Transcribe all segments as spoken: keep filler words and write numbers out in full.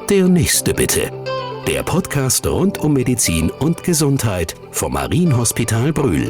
Der nächste bitte. Der Podcast rund um Medizin und Gesundheit vom Marienhospital Brühl.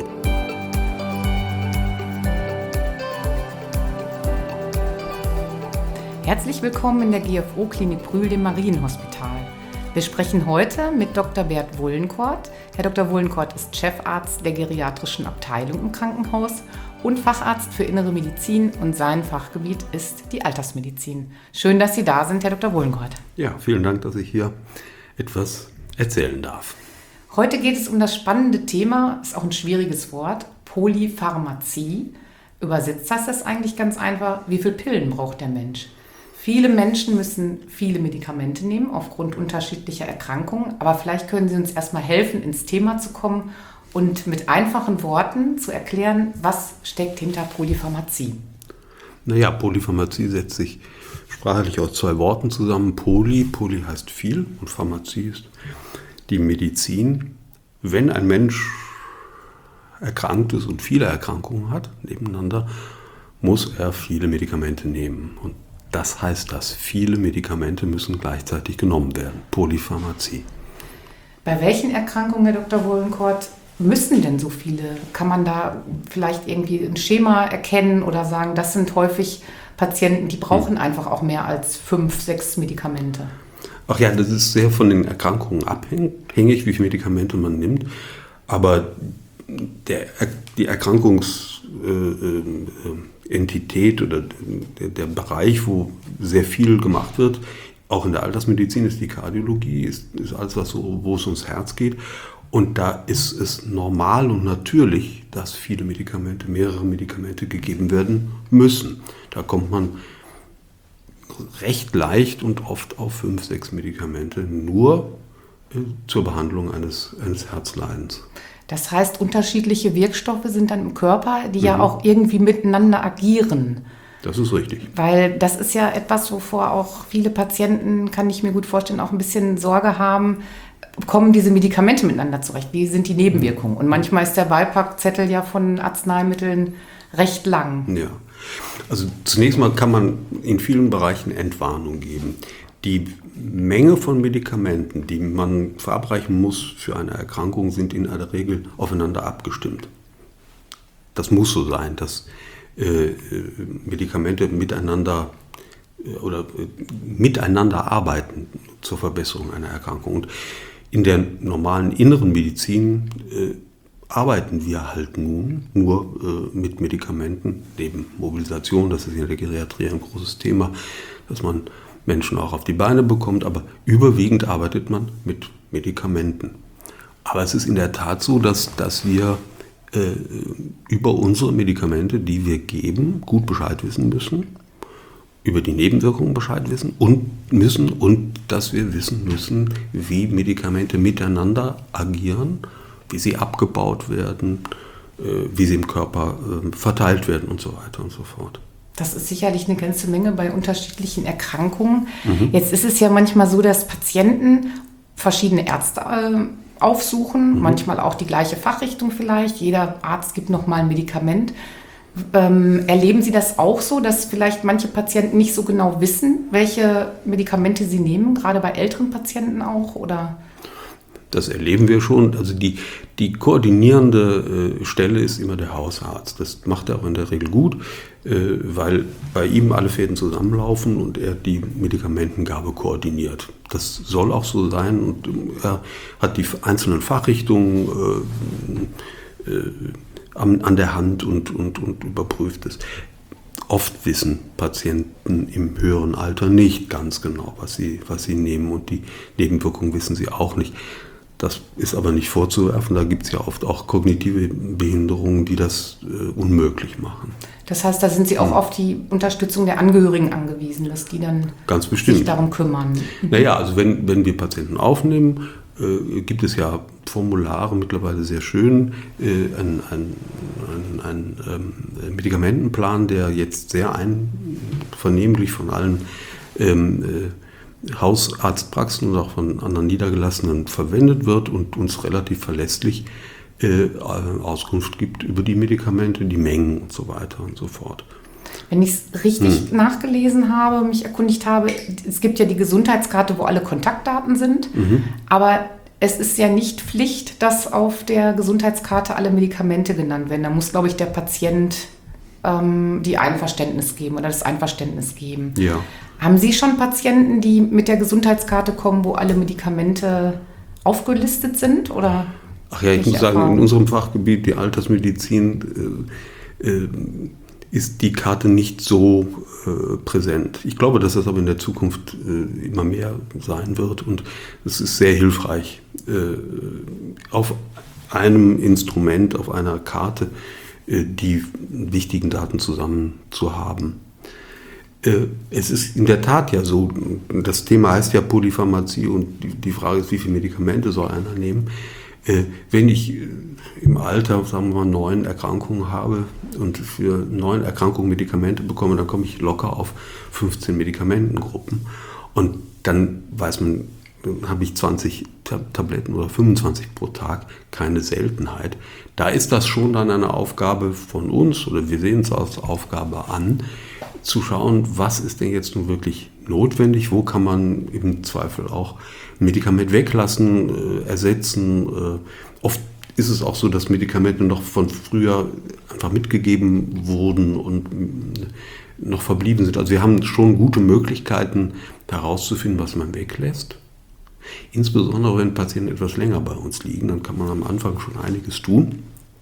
Herzlich willkommen in der G F O-Klinik Brühl, dem Marienhospital. Wir sprechen heute mit Doktor Bert Wullenkort. Herr Doktor Wullenkort ist Chefarzt der geriatrischen Abteilung im Krankenhaus und Facharzt für Innere Medizin, und sein Fachgebiet ist die Altersmedizin. Schön, dass Sie da sind, Herr Doktor Wullenkort. Ja, vielen Dank, dass ich hier etwas erzählen darf. Heute geht es um das spannende Thema, ist auch ein schwieriges Wort, Polypharmazie. Übersetzt heißt das eigentlich ganz einfach, wie viele Pillen braucht der Mensch? Viele Menschen müssen viele Medikamente nehmen aufgrund unterschiedlicher Erkrankungen, aber vielleicht können Sie uns erstmal helfen, ins Thema zu kommen und mit einfachen Worten zu erklären, was steckt hinter Polypharmazie. Naja, Polypharmazie setzt sich sprachlich aus zwei Worten zusammen. Poly, Poly heißt viel und Pharmazie ist die Medizin. Wenn ein Mensch erkrankt ist und viele Erkrankungen hat nebeneinander, muss er viele Medikamente nehmen. Und das heißt, dass viele Medikamente müssen gleichzeitig genommen werden. Polypharmazie. Bei welchen Erkrankungen, Herr Doktor Wullenkort, müssen denn so viele? Kann man da vielleicht irgendwie ein Schema erkennen oder sagen, das sind häufig Patienten, die brauchen hm. einfach auch mehr als fünf, sechs Medikamente? Ach ja, das ist sehr von den Erkrankungen abhängig, wie viele Medikamente man nimmt. Aber der, die Erkrankungsentität äh, äh, oder der, der Bereich, wo sehr viel gemacht wird, auch in der Altersmedizin ist die Kardiologie, ist, ist alles, was so, wo es ums Herz geht. Und da ist es normal und natürlich, dass viele Medikamente, mehrere Medikamente gegeben werden müssen. Da kommt man recht leicht und oft auf fünf, sechs Medikamente nur äh, zur Behandlung eines, eines Herzleidens. Das heißt, unterschiedliche Wirkstoffe sind dann im Körper, die mhm. ja auch irgendwie miteinander agieren. Das ist richtig. Weil das ist ja etwas, wovor auch viele Patienten, kann ich mir gut vorstellen, auch ein bisschen Sorge haben, kommen diese Medikamente miteinander zurecht? Wie sind die Nebenwirkungen? Und manchmal ist der Beipackzettel ja von Arzneimitteln recht lang. Ja, also zunächst mal kann man in vielen Bereichen Entwarnung geben. Die Menge von Medikamenten, die man verabreichen muss für eine Erkrankung, sind in aller Regel aufeinander abgestimmt. Das muss so sein, dass äh, Medikamente miteinander äh, oder äh, miteinander arbeiten zur Verbesserung einer Erkrankung. Und in der normalen inneren Medizin äh, arbeiten wir halt nun nur äh, mit Medikamenten, neben Mobilisation, das ist in der Geriatrie ein großes Thema, dass man Menschen auch auf die Beine bekommt, aber überwiegend arbeitet man mit Medikamenten. Aber es ist in der Tat so, dass, dass wir äh, über unsere Medikamente, die wir geben, gut Bescheid wissen müssen, über die Nebenwirkungen Bescheid wissen und müssen und dass wir wissen müssen, wie Medikamente miteinander agieren, wie sie abgebaut werden, äh, wie sie im Körper äh, verteilt werden und so weiter und so fort. Das ist sicherlich eine ganze Menge bei unterschiedlichen Erkrankungen. Mhm. Jetzt ist es ja manchmal so, dass Patienten verschiedene Ärzte äh, aufsuchen, mhm. manchmal auch die gleiche Fachrichtung vielleicht. Jeder Arzt gibt nochmal ein Medikament. Ähm, erleben Sie das auch so, dass vielleicht manche Patienten nicht so genau wissen, welche Medikamente sie nehmen, gerade bei älteren Patienten auch, oder? Das erleben wir schon. Also die, die koordinierende äh, Stelle ist immer der Hausarzt. Das macht er auch in der Regel gut, äh, weil bei ihm alle Fäden zusammenlaufen und er die Medikamentengabe koordiniert. Das soll auch so sein und er hat die einzelnen Fachrichtungen äh, äh, an, an der Hand und, und, und überprüft es. Oft wissen Patienten im höheren Alter nicht ganz genau, was sie, was sie nehmen, und die Nebenwirkungen wissen sie auch nicht. Das ist aber nicht vorzuwerfen, da gibt es ja oft auch kognitive Behinderungen, die das äh, unmöglich machen. Das heißt, da sind Sie auch hm. auf die Unterstützung der Angehörigen angewiesen, dass die dann Ganz bestimmt. sich darum kümmern. Naja, also wenn, wenn wir Patienten aufnehmen, äh, gibt es ja Formulare mittlerweile sehr schön, äh, ein, ein, ein, ein ähm, Medikamentenplan, der jetzt sehr einvernehmlich von allen ähm, äh, Hausarztpraxen und auch von anderen Niedergelassenen verwendet wird und uns relativ verlässlich äh, Auskunft gibt über die Medikamente, die Mengen und so weiter und so fort. Wenn ich es richtig hm. nachgelesen habe, mich erkundigt habe, es gibt ja die Gesundheitskarte, wo alle Kontaktdaten sind, mhm. aber es ist ja nicht Pflicht, dass auf der Gesundheitskarte alle Medikamente genannt werden. Da muss, glaube ich, der Patient ähm, die Einverständnis geben oder das Einverständnis geben. Ja. Haben Sie schon Patienten, die mit der Gesundheitskarte kommen, wo alle Medikamente aufgelistet sind? Oder Ach ja, ich muss sagen, in unserem Fachgebiet, die Altersmedizin, äh, äh, ist die Karte nicht so äh, präsent. Ich glaube, dass das aber in der Zukunft äh, immer mehr sein wird und es ist sehr hilfreich, äh, auf einem Instrument, auf einer Karte äh, die wichtigen Daten zusammen zu haben. Äh, es ist in der Tat ja so, das Thema heißt ja Polypharmazie und die, die Frage ist, wie viele Medikamente soll einer nehmen? Äh, wenn ich im Alter, sagen wir mal, neun Erkrankungen habe und für neun Erkrankungen Medikamente bekomme, dann komme ich locker auf fünfzehn Medikamentengruppen. Und dann weiß man, dann habe ich zwanzig Tabletten oder fünfundzwanzig pro Tag, keine Seltenheit. Da ist das schon dann eine Aufgabe von uns, oder wir sehen es als Aufgabe an, zu schauen, was ist denn jetzt nun wirklich notwendig, wo kann man im Zweifel auch ein Medikament weglassen, äh, ersetzen. Äh, oft ist es auch so, dass Medikamente noch von früher einfach mitgegeben wurden und äh, noch verblieben sind. Also wir haben schon gute Möglichkeiten herauszufinden, was man weglässt. Insbesondere wenn Patienten etwas länger bei uns liegen, dann kann man am Anfang schon einiges tun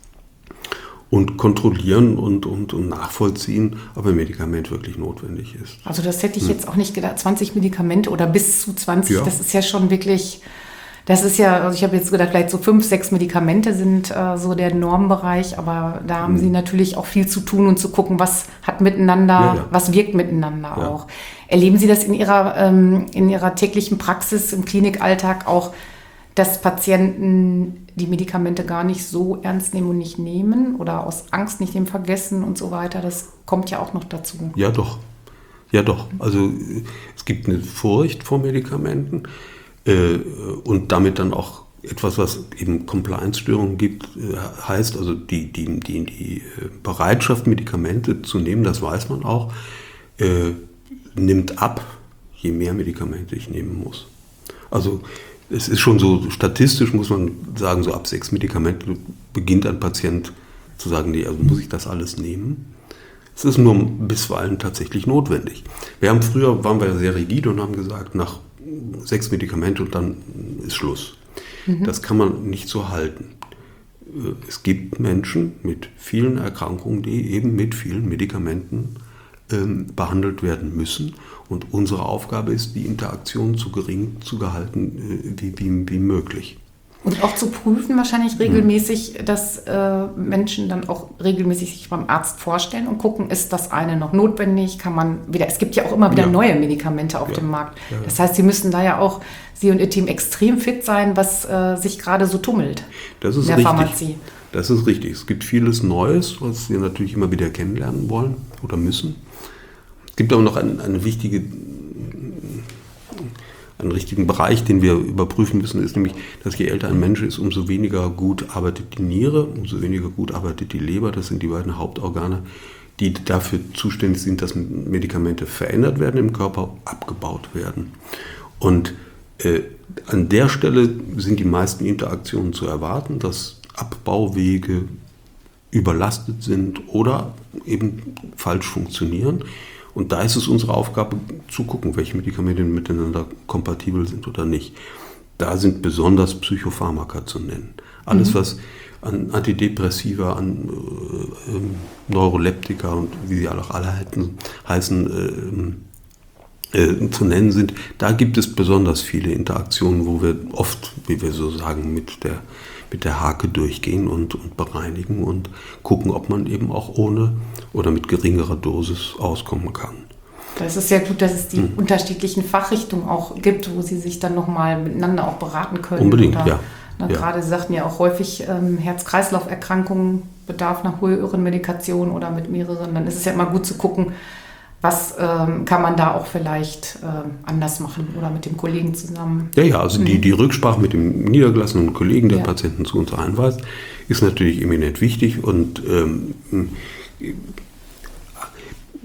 und kontrollieren und, und, und nachvollziehen, ob ein Medikament wirklich notwendig ist. Also das hätte ich jetzt auch nicht gedacht, zwanzig Medikamente oder bis zu zwanzig, ja. Das ist ja schon wirklich, das ist ja, also ich habe jetzt gedacht, vielleicht so fünf, sechs Medikamente sind äh, so der Normbereich, aber da haben mhm. Sie natürlich auch viel zu tun und zu gucken, was hat miteinander, ja, ja. was wirkt miteinander ja. auch. Erleben Sie das in Ihrer, ähm, in Ihrer täglichen Praxis, im Klinikalltag auch, dass Patienten die Medikamente gar nicht so ernst nehmen und nicht nehmen oder aus Angst nicht nehmen, vergessen und so weiter. Das kommt ja auch noch dazu. Ja, doch. Ja, doch. Also es gibt eine Furcht vor Medikamenten äh, und damit dann auch etwas, was eben Compliance-Störungen gibt, äh, heißt, also die, die, die, die Bereitschaft, Medikamente zu nehmen, das weiß man auch, äh, nimmt ab, je mehr Medikamente ich nehmen muss. Also es ist schon so, statistisch muss man sagen, so ab sechs Medikamenten beginnt ein Patient zu sagen, nee, also muss ich das alles nehmen? Es ist nur bisweilen tatsächlich notwendig. Wir haben früher, waren wir sehr rigide und haben gesagt, nach sechs Medikamente und dann ist Schluss. Mhm. Das kann man nicht so halten. Es gibt Menschen mit vielen Erkrankungen, die eben mit vielen Medikamenten ähm, behandelt werden müssen. Und unsere Aufgabe ist, die Interaktion so gering zu gehalten, wie, wie, wie möglich. Und auch zu prüfen wahrscheinlich regelmäßig, hm. dass äh, Menschen dann auch regelmäßig sich beim Arzt vorstellen und gucken, ist das eine noch notwendig? Kann man wieder, es gibt ja auch immer wieder ja. neue Medikamente auf ja. dem Markt. Ja, ja. Das heißt, Sie müssen da ja auch, Sie und Ihr Team, extrem fit sein, was äh, sich gerade so tummelt das ist in der richtig. Pharmazie. Das ist richtig. Es gibt vieles Neues, was wir natürlich immer wieder kennenlernen wollen oder müssen. Es gibt aber noch eine, eine wichtige, einen richtigen Bereich, den wir überprüfen müssen, ist nämlich, dass je älter ein Mensch ist, umso weniger gut arbeitet die Niere, umso weniger gut arbeitet die Leber. Das sind die beiden Hauptorgane, die dafür zuständig sind, dass Medikamente verändert werden im Körper, abgebaut werden. Und äh, an der Stelle sind die meisten Interaktionen zu erwarten, dass Abbauwege überlastet sind oder eben falsch funktionieren. Und da ist es unsere Aufgabe zu gucken, welche Medikamente miteinander kompatibel sind oder nicht. Da sind besonders Psychopharmaka zu nennen. Alles, mhm. was an Antidepressiva, an äh, äh, Neuroleptika und wie sie auch alle heißen, äh, äh, zu nennen sind, da gibt es besonders viele Interaktionen, wo wir oft, wie wir so sagen, mit der, mit der Hake durchgehen und, und bereinigen und gucken, ob man eben auch ohne oder mit geringerer Dosis auskommen kann. Das ist ja gut, dass es die hm. unterschiedlichen Fachrichtungen auch gibt, wo Sie sich dann nochmal miteinander auch beraten können. Unbedingt, oder, ja. Na, ja. Gerade sagten ja auch häufig ähm, Herz-Kreislauf-Erkrankungen bedarf nach höheren Medikationen oder mit mehreren. Dann ist es ja immer gut zu gucken, was ähm, kann man da auch vielleicht ähm, anders machen oder mit dem Kollegen zusammen? Ja, ja, also mhm. die, die Rücksprache mit dem niedergelassenen Kollegen, der ja. Patienten zu uns einweist, ist natürlich eminent wichtig und ähm,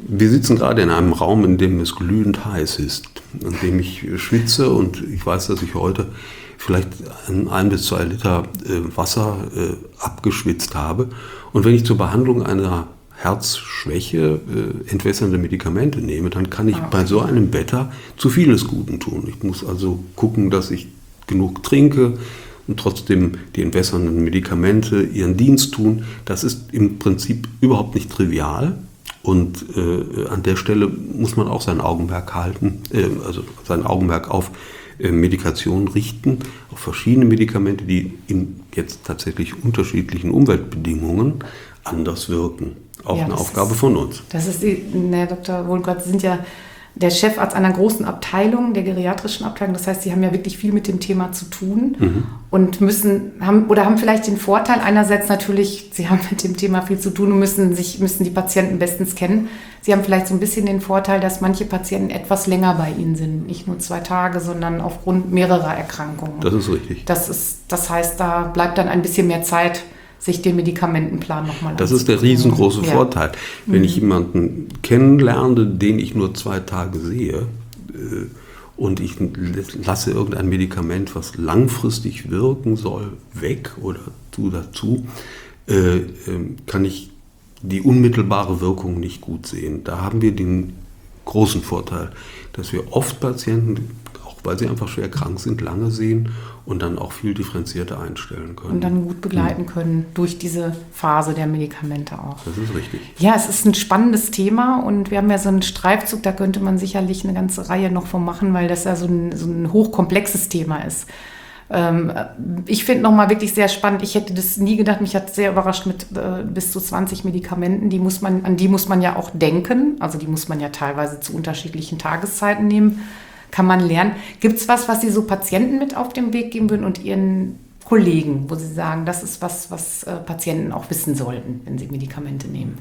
Wir sitzen gerade in einem Raum, in dem es glühend heiß ist, in dem ich schwitze und ich weiß, dass ich heute vielleicht ein bis zwei Liter äh, Wasser äh, abgeschwitzt habe. Und wenn ich zur Behandlung einer Herzschwäche äh, entwässernde Medikamente nehme, dann kann ich ah, okay. bei so einem Wetter zu vieles Guten tun. Ich muss also gucken, dass ich genug trinke und trotzdem die entwässernden Medikamente ihren Dienst tun. Das ist im Prinzip überhaupt nicht trivial. Und äh, an der Stelle muss man auch sein Augenmerk halten, äh, also sein Augenmerk auf äh, Medikation richten, auf verschiedene Medikamente, die in jetzt tatsächlich unterschiedlichen Umweltbedingungen anders wirken. Auch ja, eine Aufgabe ist, von uns. Das ist die, Herr Doktor Wohlenkort, Sie sind ja der Chefarzt einer großen Abteilung, der geriatrischen Abteilung. Das heißt, Sie haben ja wirklich viel mit dem Thema zu tun mhm. und müssen, haben oder haben vielleicht den Vorteil einerseits natürlich, Sie haben mit dem Thema viel zu tun und müssen sich, müssen die Patienten bestens kennen. Sie haben vielleicht so ein bisschen den Vorteil, dass manche Patienten etwas länger bei Ihnen sind. Nicht nur zwei Tage, sondern aufgrund mehrerer Erkrankungen. Das ist richtig. Das ist, das heißt, da bleibt dann ein bisschen mehr Zeit, sich den Medikamentenplan nochmal anzugucken. Das ist der riesengroße ja. Vorteil. Wenn mhm. ich jemanden kennenlerne, den ich nur zwei Tage sehe äh, und ich lasse irgendein Medikament, was langfristig wirken soll, weg oder tu dazu, äh, äh, kann ich die unmittelbare Wirkung nicht gut sehen. Da haben wir den großen Vorteil, dass wir oft Patienten, auch weil sie einfach schwer krank sind, lange sehen und dann auch viel differenzierter einstellen können. Und dann gut begleiten mhm. können durch diese Phase der Medikamente auch. Das ist richtig. Ja, es ist ein spannendes Thema und wir haben ja so einen Streifzug, da könnte man sicherlich eine ganze Reihe noch von machen, weil das ja so ein, so ein hochkomplexes Thema ist. Ähm, ich finde nochmal wirklich sehr spannend, ich hätte das nie gedacht, mich hat sehr überrascht mit äh, bis zu zwanzig Medikamenten, die muss man, an die muss man ja auch denken, also die muss man ja teilweise zu unterschiedlichen Tageszeiten nehmen. Kann man lernen. Gibt es was, was Sie so Patienten mit auf den Weg geben würden und Ihren Kollegen, wo Sie sagen, das ist was, was äh, Patienten auch wissen sollten, wenn sie Medikamente nehmen?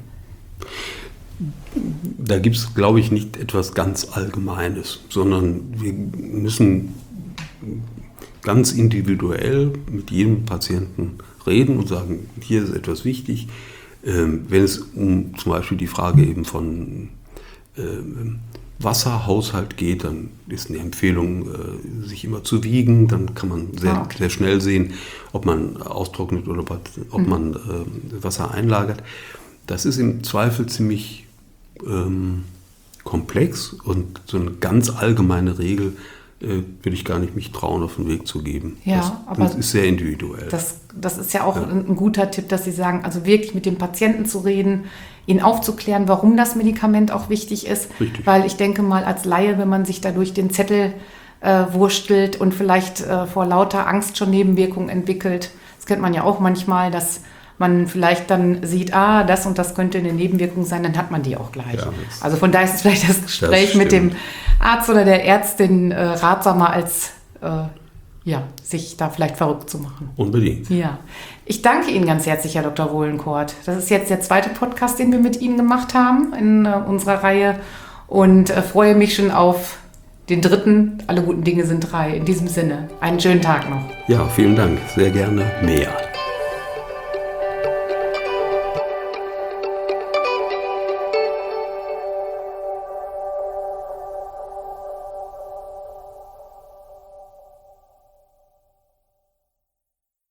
Da gibt es, glaube ich, nicht etwas ganz Allgemeines, sondern wir müssen ganz individuell mit jedem Patienten reden und sagen, hier ist etwas wichtig. Ähm, wenn es um zum Beispiel die Frage eben von ähm, Wasserhaushalt geht, dann ist eine Empfehlung, sich immer zu wiegen. Dann kann man sehr, ah, okay. sehr schnell sehen, ob man austrocknet oder ob mhm. man äh, Wasser einlagert. Das ist im Zweifel ziemlich ähm, komplex und so eine ganz allgemeine Regel äh, würde ich gar nicht mich trauen, auf den Weg zu geben. Ja, das, aber das ist sehr individuell. Das, das ist ja auch ja. ein, ein guter Tipp, dass Sie sagen, also wirklich mit dem Patienten zu reden, ihn aufzuklären, warum das Medikament auch wichtig ist. Richtig. Weil ich denke mal als Laie, wenn man sich dadurch den Zettel äh, wurstelt und vielleicht äh, vor lauter Angst schon Nebenwirkungen entwickelt, das kennt man ja auch manchmal, dass man vielleicht dann sieht, ah, das und das könnte eine Nebenwirkung sein, dann hat man die auch gleich. Ja, also von daher ist es vielleicht das Gespräch das mit dem Arzt oder der Ärztin äh, ratsamer, als äh, ja, sich da vielleicht verrückt zu machen. Unbedingt. Ja. Ich danke Ihnen ganz herzlich, Herr Doktor Wohlenkort. Das ist jetzt der zweite Podcast, den wir mit Ihnen gemacht haben in äh, unserer Reihe und äh, freue mich schon auf den dritten. Alle guten Dinge sind drei. In diesem Sinne, einen schönen Tag noch. Ja, vielen Dank. Sehr gerne mehr.